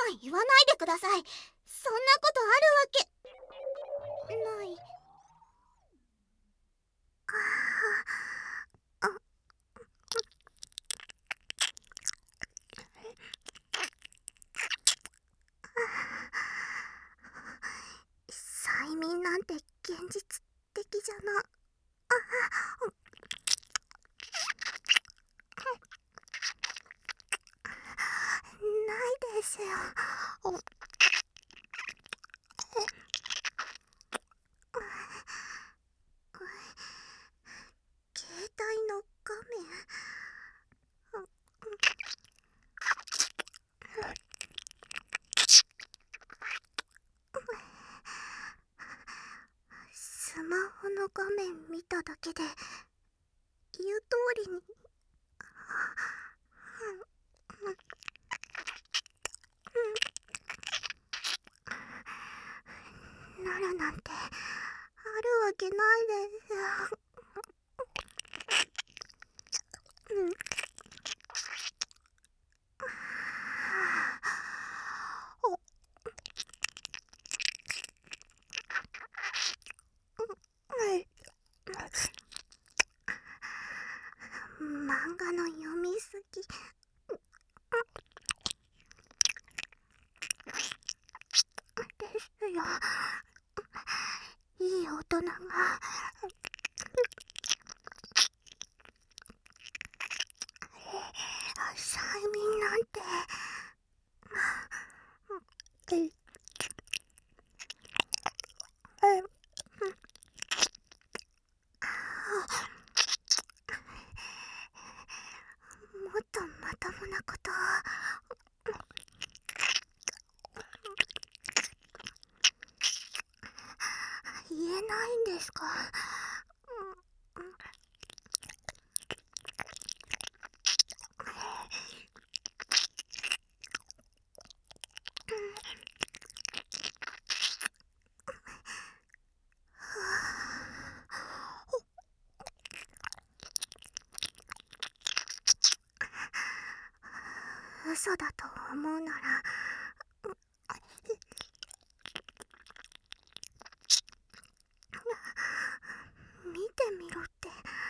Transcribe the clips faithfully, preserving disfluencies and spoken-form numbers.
ん言わないでください。そんなことあるわけない。ああ催眠なんて現実的じゃな。ないですよ。携帯の画面。スマホの画面見ただけで言う通りになるなんてあるわけないです。うん漫画の読みすぎですよ。いい大人が催眠なんて。もっとまともなことを言えないんですか。嘘だと思うなら見てみろって。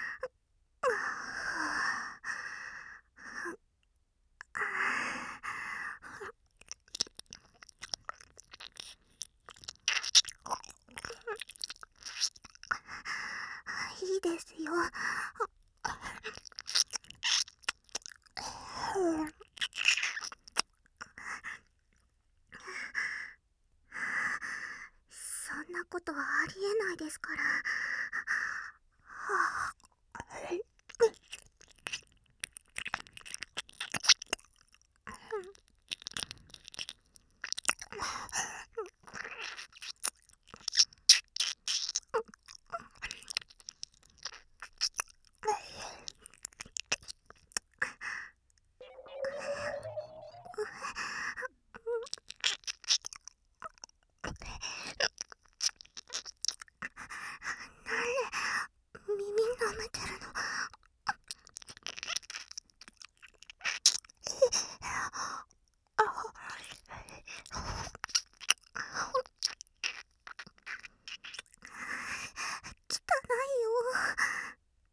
いいですよ。そんなことはありえないですから。